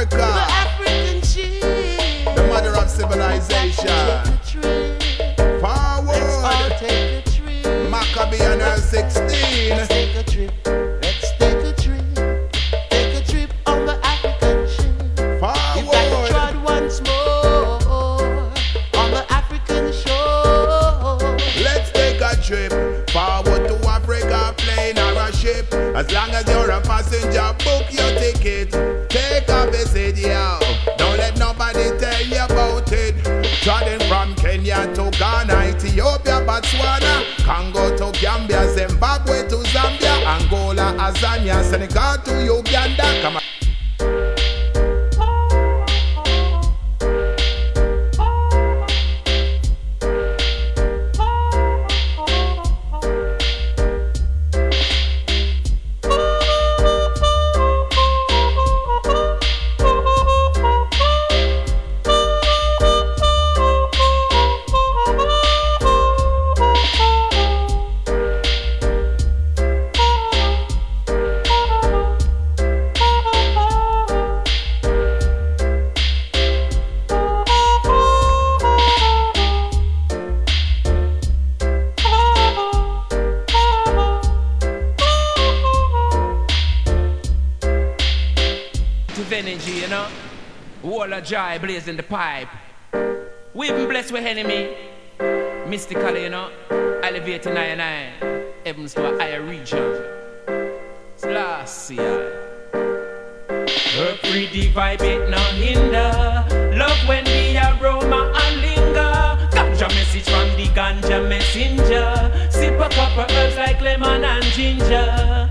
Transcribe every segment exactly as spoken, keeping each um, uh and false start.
Africa, the African chief, the mother of civilization. Forward, let's all take a trip. Maccabee and her sixteen. Let's take a trip. Let's take a trip. Take a trip on the African ship. Forward. You've got to trod once more on the African shore. Let's take a trip forward to Africa, plane or a ship. As long as you're a passenger, book your ticket. Take a visit, yo. Don't let nobody tell you about it. Traveling from Kenya to Ghana, Ethiopia, Botswana, Congo to Gambia, Zimbabwe to Zambia, Angola, Azania, Senegal to Uganda. Come on. Energy, you know, wall of joy blazing the pipe. We've been blessed with enemy, mystically, you know, elevating I and I, heavens to a higher region. It's last year. Earth free the vibe, it no hinder. Love when the aroma and linger. Ganja message from the ganja messenger. Sip a cup of herbs like lemon and ginger.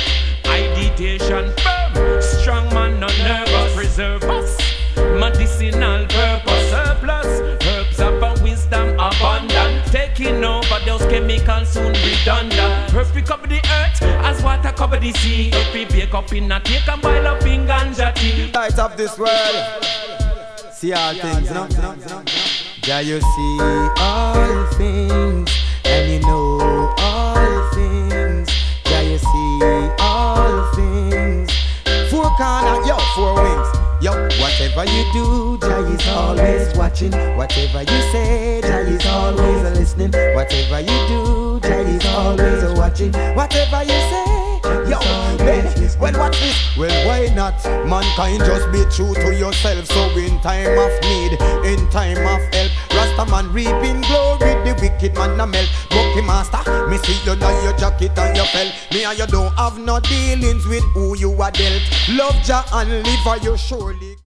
Meditation firm, strong man, not nervous. Preserve us, medicinal purpose. Surplus, herbs of a wisdom abundant. Taking over those chemicals soon redundant. Earth we cover the earth as water cover the sea. If we bake up in a cake and boil up in ganja tea. Light of this world, see all things, no? Yeah, you see all things, and you know all things. Yeah, you see all things. Four corner, yo, four wings. Yo, whatever you do, Jah is always watching. Whatever you say, Jah is always listening. Whatever you do, Jah is always watching. Whatever you say, yo, man, well, watch this. Well, why not? Mankind, just be true to yourself. So in time of need, in time of help, Rastaman reaping glory, the wicked man a melt. Bucky master, me see you now your jacket and your felt. Me and you don't have no dealings with who you are dealt. Love Jah and live for you surely.